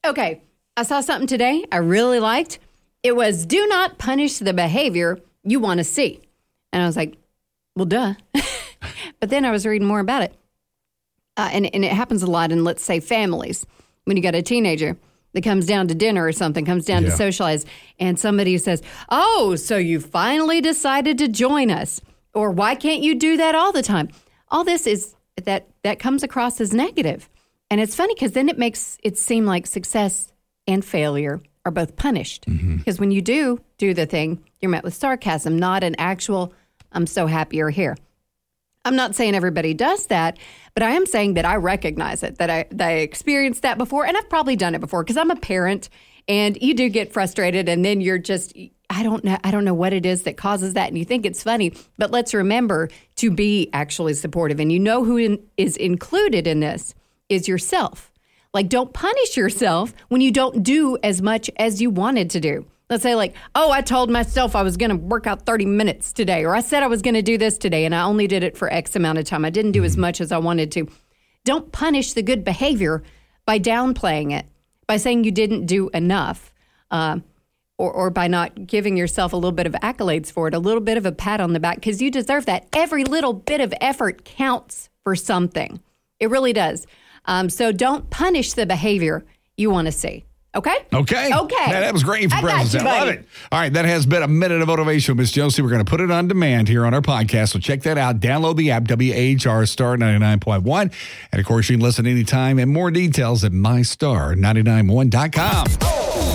Okay, I saw something today I really liked. It was, do not punish the behavior you want to see. And I was like, well, duh. But then I was reading more about it. And it happens a lot in, let's say, families. When you got a teenager that comes down to dinner or something, comes down to socialize, and somebody says, oh, so you finally decided to join us. Or why can't you do that all the time? All this is that comes across as negative. And it's funny because then it makes it seem like success and failure are both punished. Because when you do the thing, you're met with sarcasm, not an actual, I'm so happy you're here. I'm not saying everybody does that, but I am saying that I recognize it, that I experienced that before, and I've probably done it before because I'm a parent, and you do get frustrated, and then you're just, I don't know what it is that causes that, and you think it's funny, but let's remember to be actually supportive, and you know who is included in this is yourself. Like, don't punish yourself when you don't do as much as you wanted to do. Let's say like, oh, I told myself I was going to work out 30 minutes today, or I said I was going to do this today, and I only did it for X amount of time. I didn't do as much as I wanted to. Don't punish the good behavior by downplaying it, by saying you didn't do enough, or by not giving yourself a little bit of accolades for it, a little bit of a pat on the back, because you deserve that. Every little bit of effort counts for something. It really does. So don't punish the behavior you want to see. Okay? Okay. That was great for President's Day. I love it. All right, that has been a minute of motivation, Miss Josie. We're going to put it on demand here on our podcast, so check that out. Download the app, WHR Star 99.1. And, of course, you can listen anytime, and more details at mystar991.com.